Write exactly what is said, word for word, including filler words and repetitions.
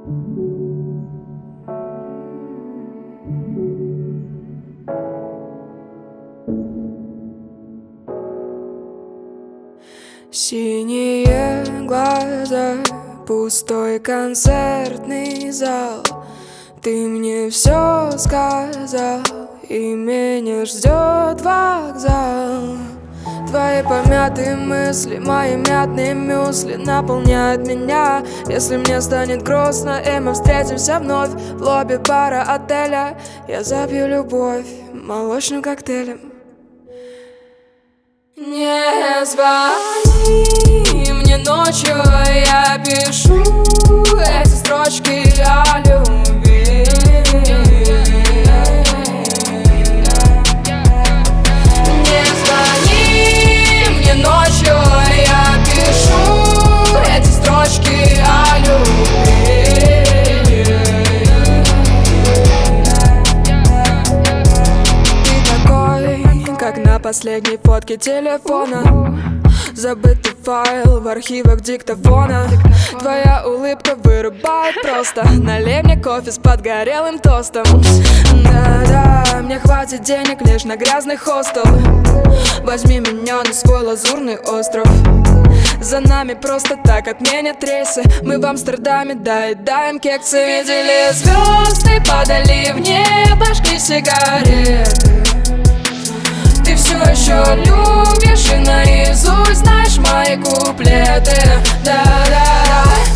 Синие глаза, пустой концертный зал. Ты мне все сказал, и меня ждет вокзал. Твои помятые мысли, мои мятные мюсли наполняют меня. Если мне станет грустно, и мы встретимся вновь в лобби бара отеля, я запью любовь молочным коктейлем. Не звони мне ночью, я пишу эти строчки о любви. Не звони мне ночью, я пишу эти строчки о любви. Ты такой, как на последней фотке телефона, забытый файл в архивах диктофона. Твоя улыбка вырубает просто. Налей мне кофе с подгорелым тостом. Да-да, мне хватит денег лишь на грязный хостел. Возьми меня на свой лазурный остров. За нами просто так отменят рейсы. Мы в Амстердаме доедаем кексы. Видели звезды, падали в небо, жгли сигареты. Ты все еще любишь и наизусть знаешь мои куплеты. Да-да-да.